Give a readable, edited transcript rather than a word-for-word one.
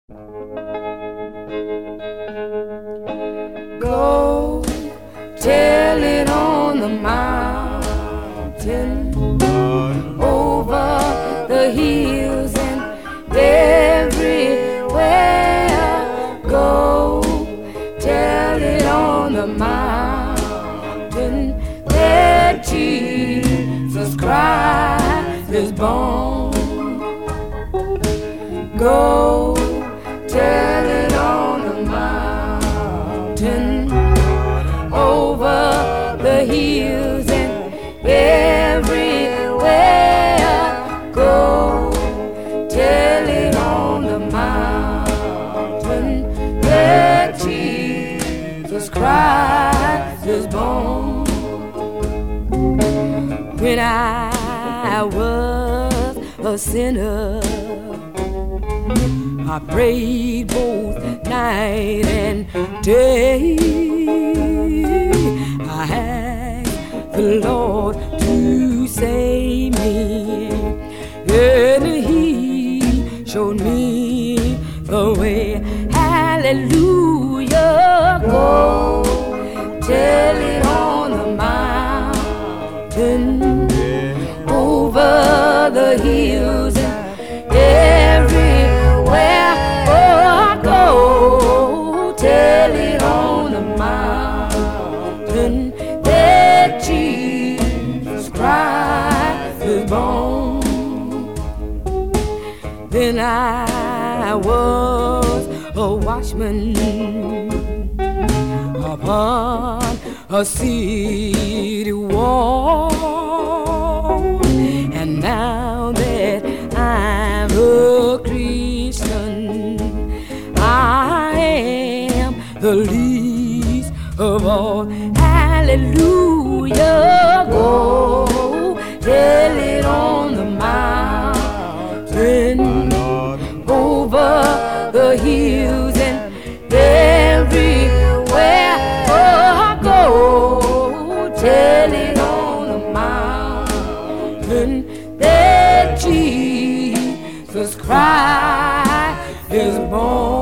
Go tell it on the mountain, over the hills and everywhere. Go tell it on the mountain that Jesus Christ is born. Go tell it on the mountain, over the hills and everywhere. Go tell it on the mountain that Jesus Christ is born. When I was a sinner, I prayed both night and day. I asked the Lord to save me, and He showed me the way. Hallelujah. Go tell it on the mountain, over the hills and everywhere. Oh, go tell it on the mountain that Jesus Christ is born. Then I was a watchman upon a city wall, and now that I'm a Christian, I am the least of all. Hallelujah. Go tell it on the mountain, over the hills and everywhere. Oh, go tell it on the mountain that Jesus Christ is born.